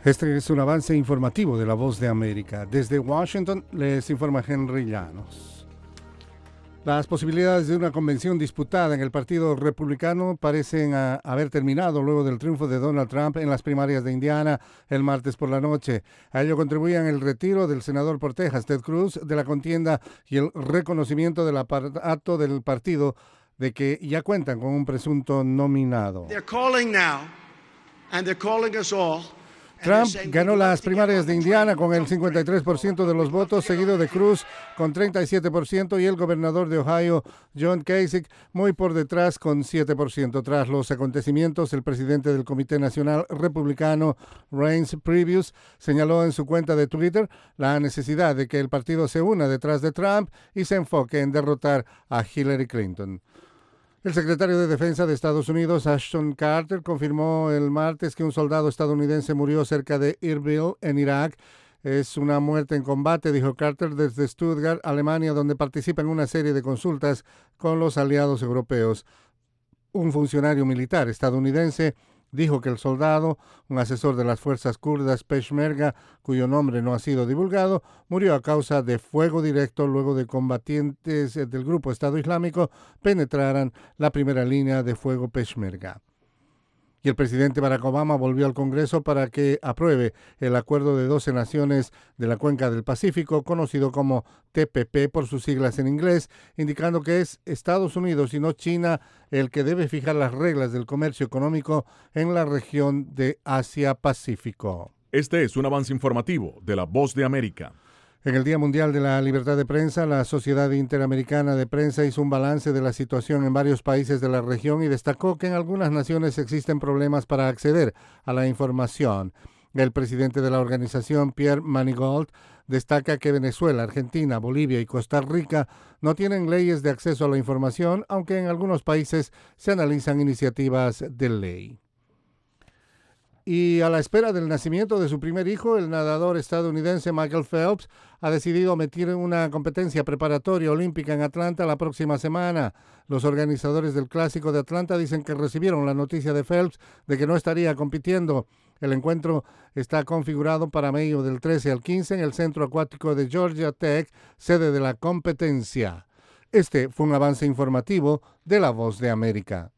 Este es un avance informativo de La Voz de América. Desde Washington les informa Henry Llanos. Las posibilidades de una convención disputada en el Partido Republicano parecen haber terminado luego del triunfo de Donald Trump en las primarias de Indiana el martes por la noche. A ello contribuían el retiro del senador por Texas, Ted Cruz, de la contienda y el reconocimiento del aparato del partido de que ya cuentan con un presunto nominado. Trump ganó las primarias de Indiana con el 53% de los votos, seguido de Cruz con 37% y el gobernador de Ohio, John Kasich, muy por detrás con 7%. Tras los acontecimientos, el presidente del Comité Nacional Republicano, Reince Priebus, señaló en su cuenta de Twitter la necesidad de que el partido se una detrás de Trump y se enfoque en derrotar a Hillary Clinton. El secretario de Defensa de Estados Unidos, Ashton Carter, confirmó el martes que un soldado estadounidense murió cerca de Erbil, en Irak. Es una muerte en combate, dijo Carter desde Stuttgart, Alemania, donde participa en una serie de consultas con los aliados europeos. Un funcionario militar estadounidense dijo que el soldado, un asesor de las fuerzas kurdas Peshmerga, cuyo nombre no ha sido divulgado, murió a causa de fuego directo luego de combatientes del grupo Estado Islámico penetraran la primera línea de fuego Peshmerga. Y el presidente Barack Obama volvió al Congreso para que apruebe el acuerdo de 12 naciones de la Cuenca del Pacífico, conocido como TPP por sus siglas en inglés, indicando que es Estados Unidos y no China el que debe fijar las reglas del comercio económico en la región de Asia-Pacífico. Este es un avance informativo de La Voz de América. En el Día Mundial de la Libertad de Prensa, la Sociedad Interamericana de Prensa hizo un balance de la situación en varios países de la región y destacó que en algunas naciones existen problemas para acceder a la información. El presidente de la organización, Pierre Manigault, destaca que Venezuela, Argentina, Bolivia y Costa Rica no tienen leyes de acceso a la información, aunque en algunos países se analizan iniciativas de ley. Y a la espera del nacimiento de su primer hijo, el nadador estadounidense Michael Phelps ha decidido meter una competencia preparatoria olímpica en Atlanta la próxima semana. Los organizadores del Clásico de Atlanta dicen que recibieron la noticia de Phelps de que no estaría compitiendo. El encuentro está configurado para mayo del 13 al 15 en el Centro Acuático de Georgia Tech, sede de la competencia. Este fue un avance informativo de La Voz de América.